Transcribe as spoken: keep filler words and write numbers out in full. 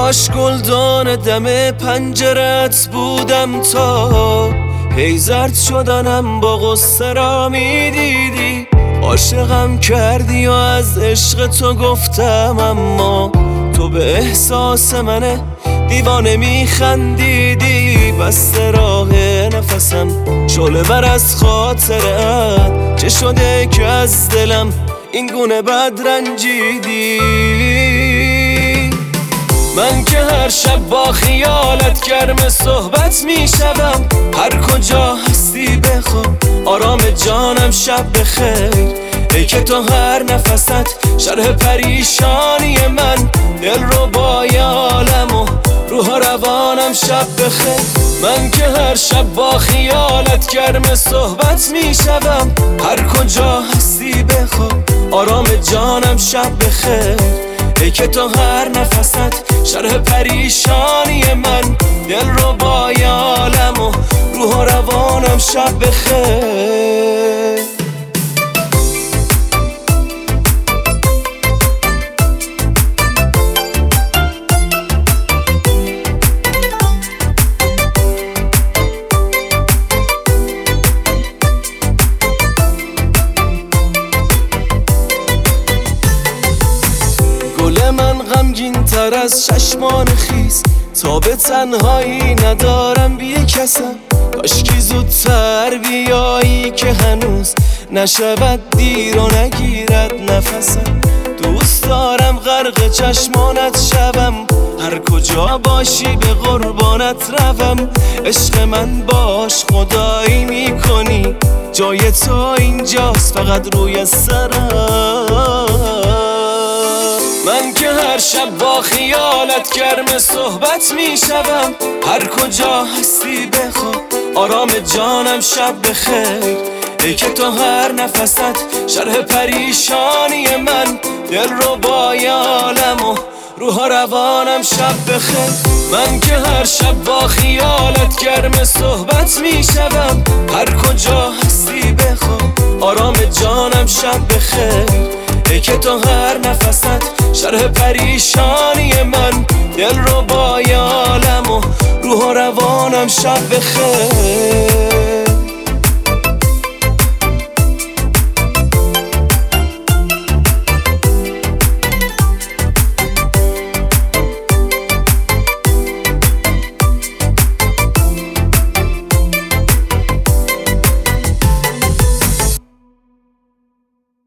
کاش گلدان دم پنجرت بودم تا هی زرد شدنم با غصه را میدیدی. عاشقم کردی و از عشق تو گفتم، اما تو به احساس من دیوانه میخندیدی. بسته راه نفسم شعله ور از خاطرت، چه شده که از دلم این گونه بد رنجیدی؟ من که هر شب با خیالت گرم صحبت میشوم، هر کجا هستی بخواب آرام جانم شب بخیر. ای که تو هر نفست شرح پریشانی من، دل رو با عالم و روح و روانم شب بخیر. من که هر شب با خیالت گرم صحبت میشوم، هر کجا هستی بخواب آرام جانم شب بخیر. ای که تو هر نفست شرح پریشانی من، دل رو با عالم و روح و روانم شب بخیر. گل من غمگین تر از چشمان خیس، تا به تنهایی ندارم بی کسم. کاشکی زودتر بیایی که هنوز نشود دیر و نگیرد نفسم. دوست دارم غرق چشمانت شوم، هر کجا باشی به قربانت روم. عشق من باش خدایی میکنی، جای تو اینجاست فقط روی سرم. من که هر شب با خیالت گرم صحبت میشوم، هر کجا هستی بخواب آرام جانم شب بخیر. ای که تو هر نفست شرح پریشانی من، دل رو با عالم و روح و روانم شب بخیر. من که هر شب با خیالت گرم صحبت میشوم، هر کجا هستی بخواب آرام جانم شب بخیر. ای که تو هر نفست شرح پریشانی من، دل رو با عالم و روح و روانم شب بخیر.